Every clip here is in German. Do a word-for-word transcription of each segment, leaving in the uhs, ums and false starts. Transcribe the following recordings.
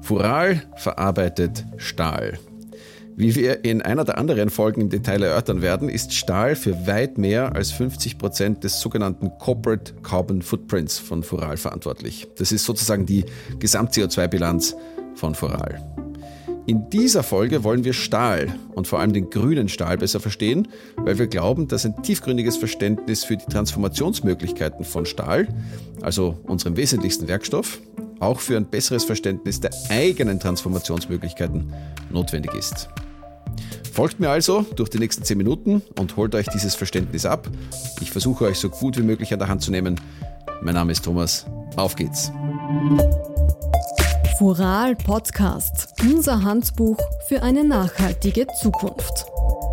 Fural verarbeitet Stahl. Wie wir in einer der anderen Folgen im Detail erörtern werden, ist Stahl für weit mehr als fünfzig Prozent des sogenannten Corporate Carbon Footprints von Fural verantwortlich. Das ist sozusagen die Gesamt-C O zwei Bilanz von Fural. In dieser Folge wollen wir Stahl und vor allem den grünen Stahl besser verstehen, weil wir glauben, dass ein tiefgründiges Verständnis für die Transformationsmöglichkeiten von Stahl, also unserem wesentlichsten Werkstoff, auch für ein besseres Verständnis der eigenen Transformationsmöglichkeiten notwendig ist. Folgt mir also durch die nächsten zehn Minuten und holt euch dieses Verständnis ab. Ich versuche euch so gut wie möglich an der Hand zu nehmen. Mein Name ist Thomas. Auf geht's! Fural Podcast, unser Handbuch für eine nachhaltige Zukunft.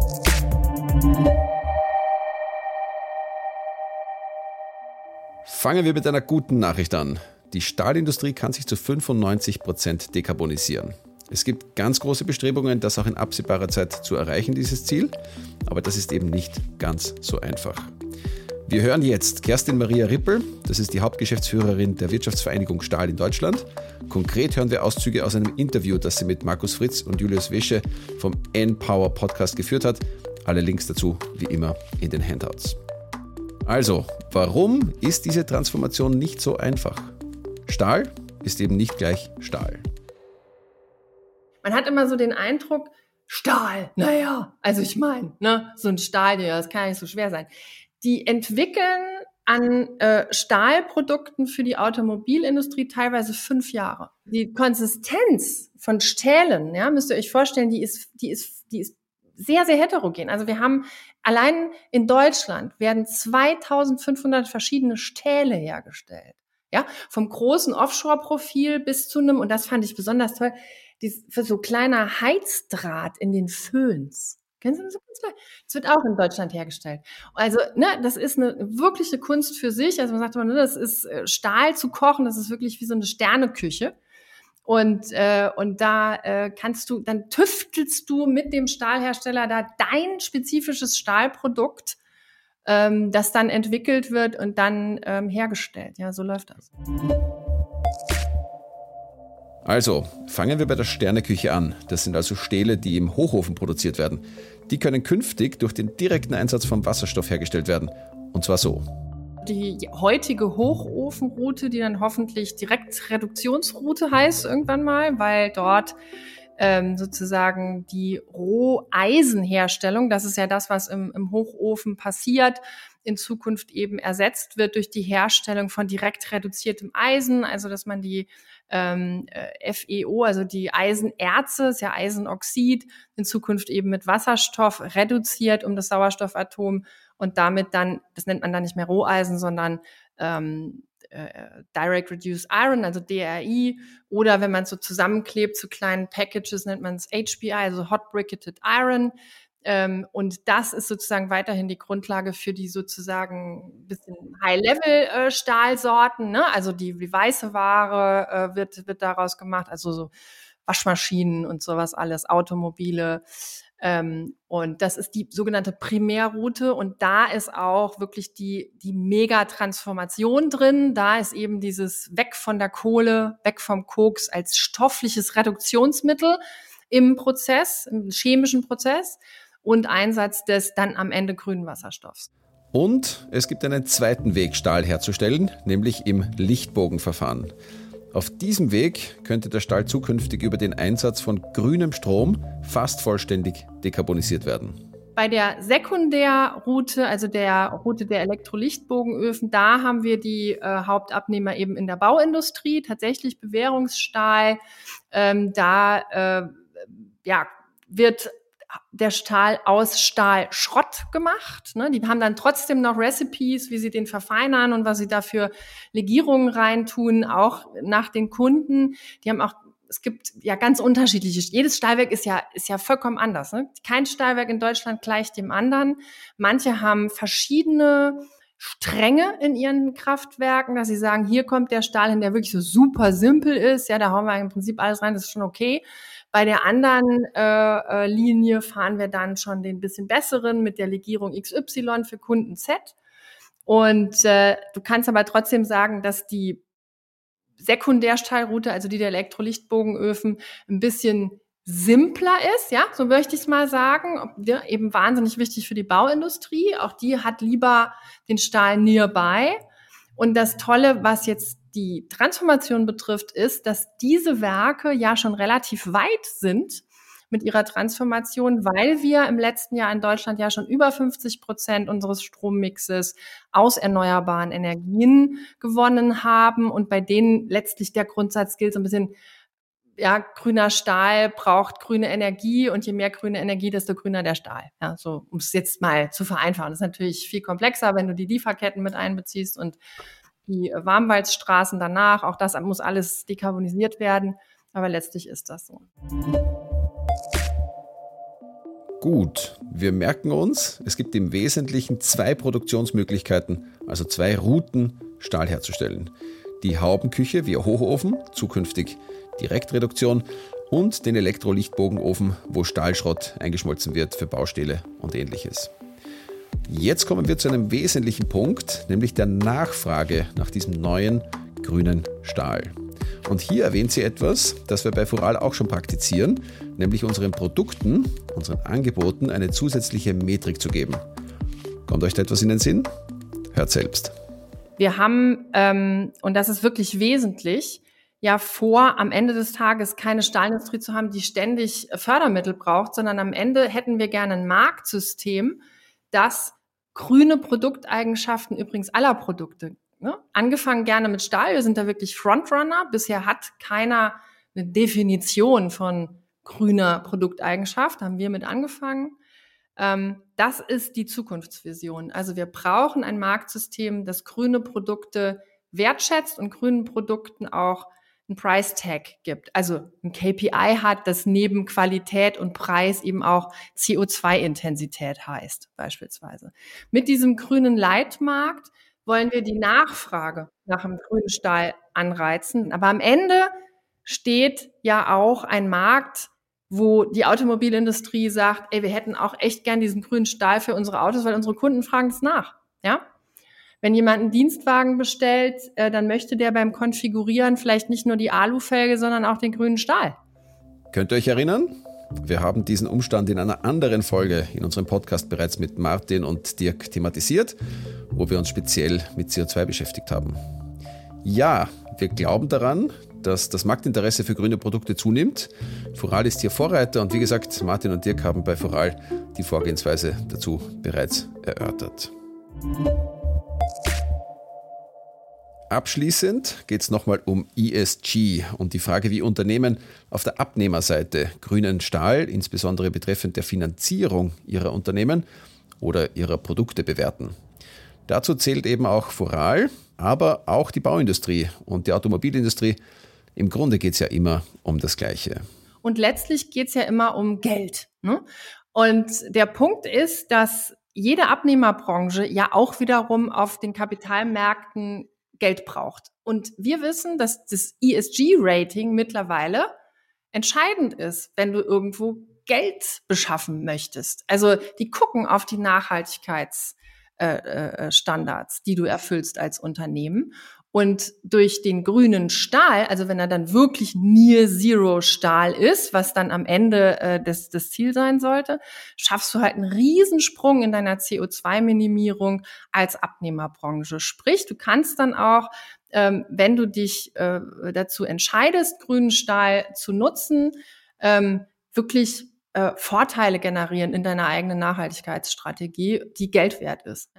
Fangen wir mit einer guten Nachricht an. Die Stahlindustrie kann sich zu fünfundneunzig Prozent dekarbonisieren. Es gibt ganz große Bestrebungen, das auch in absehbarer Zeit zu erreichen, dieses Ziel. Aber das ist eben nicht ganz so einfach. Wir hören jetzt Kerstin Maria Rippel, das ist die Hauptgeschäftsführerin der Wirtschaftsvereinigung Stahl in Deutschland. Konkret hören wir Auszüge aus einem Interview, das sie mit Markus Fritz und Julius Wesche vom N-Power Podcast geführt hat. Alle Links dazu wie immer in den Handouts. Also, warum ist diese Transformation nicht so einfach? Stahl ist eben nicht gleich Stahl. Man hat immer so den Eindruck, Stahl, naja, also ich meine, ne, so ein Stahl, ja, das kann ja nicht so schwer sein. Die entwickeln an äh, Stahlprodukten für die Automobilindustrie teilweise fünf Jahre. Die Konsistenz von Stählen, ja, müsst ihr euch vorstellen, die ist, die ist, die ist sehr, sehr heterogen. Also wir haben allein in Deutschland werden zweitausendfünfhundert verschiedene Stähle hergestellt. Ja, vom großen Offshore-Profil bis zu einem, und das fand ich besonders toll, dies, für so kleiner Heizdraht in den Föhns. Kennen Sie das so ganz klein? Das wird auch in Deutschland hergestellt. Also, ne, das ist eine wirkliche Kunst für sich. Also man sagt immer, ne, das ist Stahl zu kochen, das ist wirklich wie so eine Sterneküche. Und äh, und da äh, kannst du, dann tüftelst du mit dem Stahlhersteller da dein spezifisches Stahlprodukt, ähm, das dann entwickelt wird und dann ähm, hergestellt. Ja, so läuft das. Also, fangen wir bei der Sterneküche an. Das sind also Stähle, die im Hochofen produziert werden. Die können künftig durch den direkten Einsatz von Wasserstoff hergestellt werden. Und zwar so. Die heutige Hochofenroute, die dann hoffentlich Direktreduktionsroute heißt irgendwann mal, weil dort ähm, sozusagen die Roheisenherstellung, das ist ja das, was im, im Hochofen passiert, in Zukunft eben ersetzt wird durch die Herstellung von direkt reduziertem Eisen, also dass man die ähm, F e O, also die Eisenerze, ist ja Eisenoxid, in Zukunft eben mit Wasserstoff reduziert um das Sauerstoffatom und damit dann, das nennt man dann nicht mehr Roheisen, sondern ähm, äh, Direct Reduced Iron, also D R I, oder wenn man es so zusammenklebt zu kleinen Packages, nennt man es H B I, also Hot Briquetted Iron. Ähm, und das ist sozusagen weiterhin die Grundlage für die sozusagen bisschen High-Level-Stahlsorten, ne? Also die, die weiße Ware äh, wird, wird daraus gemacht, also so Waschmaschinen und sowas alles, Automobile. Ähm, und das ist die sogenannte Primärroute. Und da ist auch wirklich die, die Mega-Transformation drin. Da ist eben dieses weg von der Kohle, weg vom Koks als stoffliches Reduktionsmittel im Prozess, im chemischen Prozess. Und Einsatz des dann am Ende grünen Wasserstoffs. Und es gibt einen zweiten Weg, Stahl herzustellen, nämlich im Lichtbogenverfahren. Auf diesem Weg könnte der Stahl zukünftig über den Einsatz von grünem Strom fast vollständig dekarbonisiert werden. Bei der Sekundärroute, also der Route der Elektrolichtbogenöfen, da haben wir die äh, Hauptabnehmer eben in der Bauindustrie, tatsächlich Bewährungsstahl. Ähm, da äh, ja, wird der Stahl aus Stahlschrott gemacht. Ne? Die haben dann trotzdem noch Recipes, wie sie den verfeinern und was sie da für Legierungen reintun, auch nach den Kunden. Die haben auch, es gibt ja ganz unterschiedliche, jedes Stahlwerk ist ja, ist ja vollkommen anders. Ne? Kein Stahlwerk in Deutschland gleicht dem anderen. Manche haben verschiedene Stränge in ihren Kraftwerken, dass sie sagen, hier kommt der Stahl hin, der wirklich so super simpel ist. Ja, da hauen wir im Prinzip alles rein, das ist schon okay. Bei der anderen äh, Linie fahren wir dann schon den bisschen besseren mit der Legierung X Y für Kunden Z. Und äh, du kannst aber trotzdem sagen, dass die Sekundärstahlroute, also die der Elektrolichtbogenöfen, ein bisschen simpler ist, ja, so möchte ich es mal sagen, ja, eben wahnsinnig wichtig für die Bauindustrie. Auch die hat lieber den Stahl nearby. Und das Tolle, was jetzt die Transformation betrifft, ist, dass diese Werke ja schon relativ weit sind mit ihrer Transformation, weil wir im letzten Jahr in Deutschland ja schon über fünfzig Prozent unseres Strommixes aus erneuerbaren Energien gewonnen haben und bei denen letztlich der Grundsatz gilt, so ein bisschen, ja, grüner Stahl braucht grüne Energie und je mehr grüne Energie, desto grüner der Stahl. Ja, so, um es jetzt mal zu vereinfachen. Das ist natürlich viel komplexer, wenn du die Lieferketten mit einbeziehst und die Warmwaldstraßen danach. Auch das muss alles dekarbonisiert werden. Aber letztlich ist das so. Gut, wir merken uns, es gibt im Wesentlichen zwei Produktionsmöglichkeiten, also zwei Routen, Stahl herzustellen. Die Haubenküche via Hochofen, zukünftig Direktreduktion, und den Elektrolichtbogenofen, wo Stahlschrott eingeschmolzen wird für Baustähle und Ähnliches. Jetzt kommen wir zu einem wesentlichen Punkt, nämlich der Nachfrage nach diesem neuen grünen Stahl. Und hier erwähnt sie etwas, das wir bei Fural auch schon praktizieren, nämlich unseren Produkten, unseren Angeboten eine zusätzliche Metrik zu geben. Kommt euch da etwas in den Sinn? Hört selbst. Wir haben, ähm, und das ist wirklich wesentlich, ja vor, am Ende des Tages keine Stahlindustrie zu haben, die ständig Fördermittel braucht, sondern am Ende hätten wir gerne ein Marktsystem, das grüne Produkteigenschaften übrigens aller Produkte, ne? Angefangen gerne mit Stahl, wir sind da wirklich Frontrunner. Bisher hat keiner eine Definition von grüner Produkteigenschaft, haben wir mit angefangen. Ähm, das ist die Zukunftsvision. Also wir brauchen ein Marktsystem, das grüne Produkte wertschätzt und grünen Produkten auch ein Price Tag gibt. Also ein K P I hat, das neben Qualität und Preis eben auch C O zwei Intensität heißt, beispielsweise. Mit diesem grünen Leitmarkt wollen wir die Nachfrage nach dem grünen Stahl anreizen. Aber am Ende steht ja auch ein Markt, wo die Automobilindustrie sagt, ey, wir hätten auch echt gern diesen grünen Stahl für unsere Autos, weil unsere Kunden fragen es nach, ja? Wenn jemand einen Dienstwagen bestellt, äh, dann möchte der beim Konfigurieren vielleicht nicht nur die Alufelge, sondern auch den grünen Stahl. Könnt ihr euch erinnern? Wir haben diesen Umstand in einer anderen Folge in unserem Podcast bereits mit Martin und Dirk thematisiert, wo wir uns speziell mit C O zwei beschäftigt haben. Ja, wir glauben daran, dass das Marktinteresse für grüne Produkte zunimmt. Fural ist hier Vorreiter und wie gesagt, Martin und Dirk haben bei Fural die Vorgehensweise dazu bereits erörtert. Abschließend geht es nochmal um E S G und die Frage, wie Unternehmen auf der Abnehmerseite grünen Stahl, insbesondere betreffend der Finanzierung ihrer Unternehmen oder ihrer Produkte bewerten. Dazu zählt eben auch Fural, aber auch die Bauindustrie und die Automobilindustrie. Im Grunde geht es ja immer um das Gleiche. Und letztlich geht es ja immer um Geld, ne? Und der Punkt ist, dass jede Abnehmerbranche ja auch wiederum auf den Kapitalmärkten Geld braucht. Und wir wissen, dass das E S G-Rating mittlerweile entscheidend ist, wenn du irgendwo Geld beschaffen möchtest. Also die gucken auf die Nachhaltigkeitsstandards, die du erfüllst als Unternehmen. Und durch den grünen Stahl, also wenn er dann wirklich Near Zero Stahl ist, was dann am Ende äh, das, das Ziel sein sollte, schaffst du halt einen Riesensprung in deiner C O zwei Minimierung als Abnehmerbranche. Sprich, du kannst dann auch, ähm, wenn du dich äh, dazu entscheidest, grünen Stahl zu nutzen, ähm, wirklich äh, Vorteile generieren in deiner eigenen Nachhaltigkeitsstrategie, die Geld wert ist.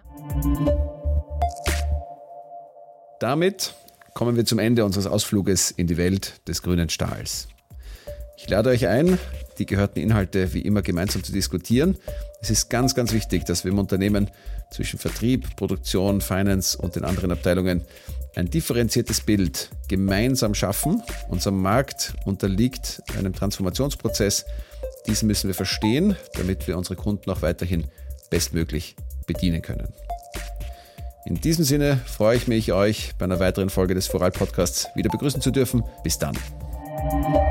Damit kommen wir zum Ende unseres Ausfluges in die Welt des grünen Stahls. Ich lade euch ein, die gehörten Inhalte wie immer gemeinsam zu diskutieren. Es ist ganz, ganz wichtig, dass wir im Unternehmen zwischen Vertrieb, Produktion, Finance und den anderen Abteilungen ein differenziertes Bild gemeinsam schaffen. Unser Markt unterliegt einem Transformationsprozess. Diesen müssen wir verstehen, damit wir unsere Kunden auch weiterhin bestmöglich bedienen können. In diesem Sinne freue ich mich, euch bei einer weiteren Folge des Fural Podcasts wieder begrüßen zu dürfen. Bis dann.